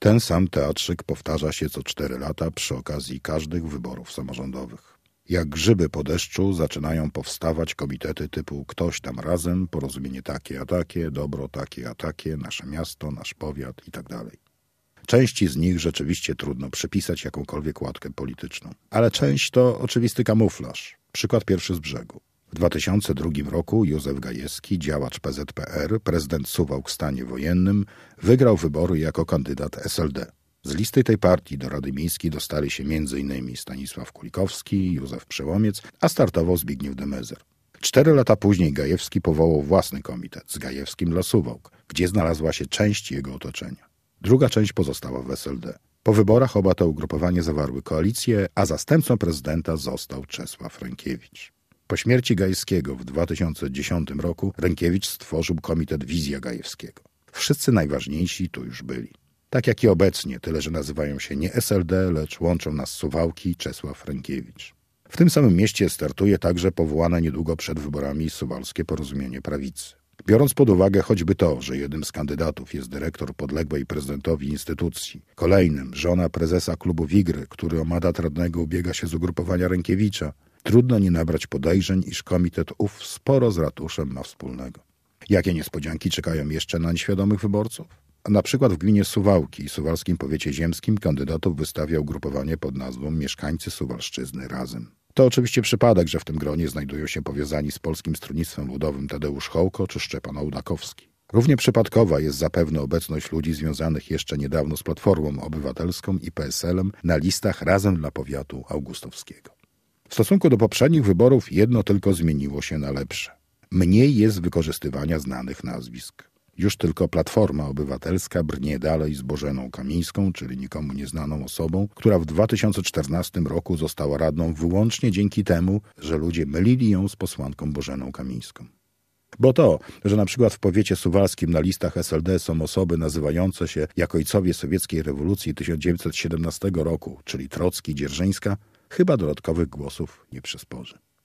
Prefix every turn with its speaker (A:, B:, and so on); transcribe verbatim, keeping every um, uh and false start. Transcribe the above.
A: Ten sam teatrzyk powtarza się co cztery lata przy okazji każdych wyborów samorządowych. Jak grzyby po deszczu zaczynają powstawać komitety typu ktoś tam razem, porozumienie takie a takie, dobro takie a takie, nasze miasto, nasz powiat itd. Części z nich rzeczywiście trudno przypisać jakąkolwiek łatkę polityczną. Ale część to oczywisty kamuflaż. Przykład pierwszy z brzegu. W dwa tysiące drugim roku Józef Gajewski, działacz P Z P R, prezydent Suwałk w stanie wojennym, wygrał wybory jako kandydat S L D. Z listy tej partii do Rady Miejskiej dostali się między innymi Stanisław Kulikowski, Józef Przełomiec, a startował Zbigniew Demezer. Cztery lata później Gajewski powołał własny komitet z Gajewskim dla Suwałk, gdzie znalazła się część jego otoczenia. Druga część pozostała w S L D. Po wyborach oba te ugrupowania zawarły koalicję, a zastępcą prezydenta został Czesław Rękiewicz. Po śmierci Gajewskiego w dwa tysiące dziesiątym roku Rękiewicz stworzył komitet Wizja Gajewskiego. Wszyscy najważniejsi tu już byli. Tak jak i obecnie, tyle że nazywają się nie S L D, lecz łączą nas Suwałki Czesław Rękiewicz. W tym samym mieście startuje także powołane niedługo przed wyborami Suwalskie Porozumienie Prawicy. Biorąc pod uwagę choćby to, że jednym z kandydatów jest dyrektor podległej prezydentowi instytucji, kolejnym żona prezesa klubu Wigry, który o mandat radnego ubiega się z ugrupowania Rękiewicza, trudno nie nabrać podejrzeń, iż komitet ów sporo z ratuszem ma wspólnego. Jakie niespodzianki czekają jeszcze na nieświadomych wyborców? Na przykład w gminie Suwałki i suwalskim powiecie ziemskim kandydatów wystawia ugrupowanie pod nazwą Mieszkańcy Suwalszczyzny Razem. To oczywiście przypadek, że w tym gronie znajdują się powiązani z Polskim Stronnictwem Ludowym Tadeusz Hołko czy Szczepan Ołdakowski. Równie przypadkowa jest zapewne obecność ludzi związanych jeszcze niedawno z Platformą Obywatelską i P S L em na listach Razem dla Powiatu Augustowskiego. W stosunku do poprzednich wyborów jedno tylko zmieniło się na lepsze. Mniej jest wykorzystywania znanych nazwisk. Już tylko Platforma Obywatelska brnie dalej z Bożeną Kamińską, czyli nikomu nieznaną osobą, która w dwa tysiące czternastym roku została radną wyłącznie dzięki temu, że ludzie mylili ją z posłanką Bożeną Kamińską. Bo to, że na przykład w powiecie suwalskim na listach S L D są osoby nazywające się jak ojcowie sowieckiej rewolucji tysiąc dziewięćset siedemnastego roku, czyli Trocki i Dzierżyńska, chyba dodatkowych głosów nie przysporzy.